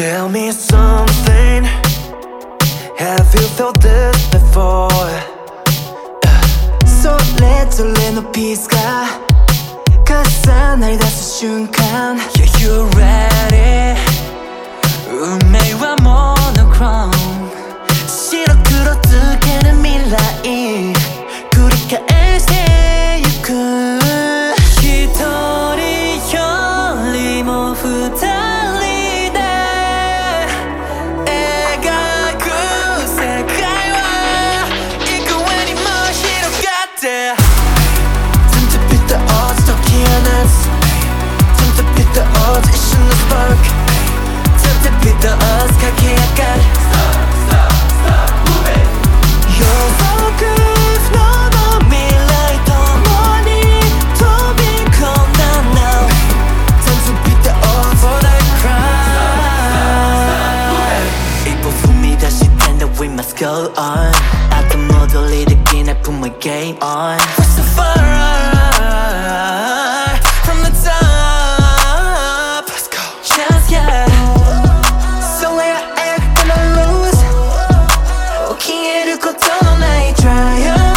Tell me something. Have you felt this before? 설레 높이가 가사 날 닿은 순간 Yeah, you ready? 운명과 monochrome 싫어 끌어들게는 미라이 구리가 애새 유쿠 히토리 열리모 달리다 애가 그 세계와 이끄weni 멋지러 갔대 Time to beat the odds, talking on us Time to beat the odds, it's in the spark Time to beat the odds, 가게 약간 Stop, moving You're so good, 너도 미라이 더 멀리 더 become now Time to beat the odds for that crime 이 부품이 다시 된다, we must go on 아까 모두 일으킨 I put my game on What's the fire? From the top Let's go Just yeah So where I gonna lose 기회를 거둬 나의 triumph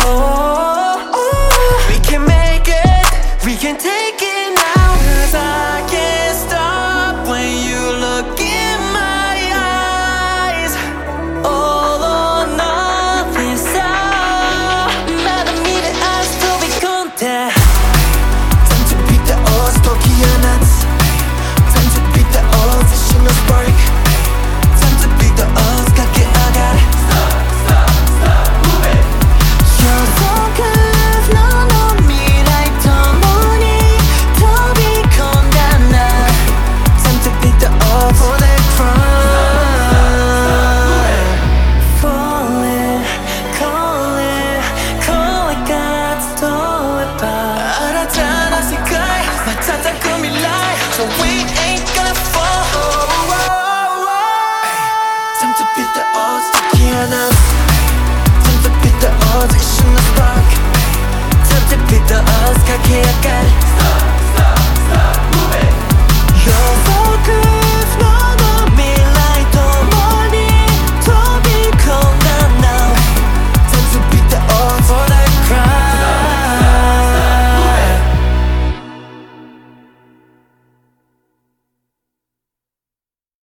We can make it We can take it now Cause I can't stop when you look in my eyes All or nothing so 나도 미래 I still be content Time to beat the odds Tokyo nuts Time to beat the odds It's in the spark Time to beat the odds 가게 아가리 You're so good 너도 미라이 더 멀리 더 become now Time to beat the odds for that crime Falling, calling, calling God's door 알았잖아 색깔 맞았다 그 미라이 So we ain't gonna fall Time to beat the odds Tokyo nuts Time to beat the odds, it's in the spark Time to beat the odds, 가게 약간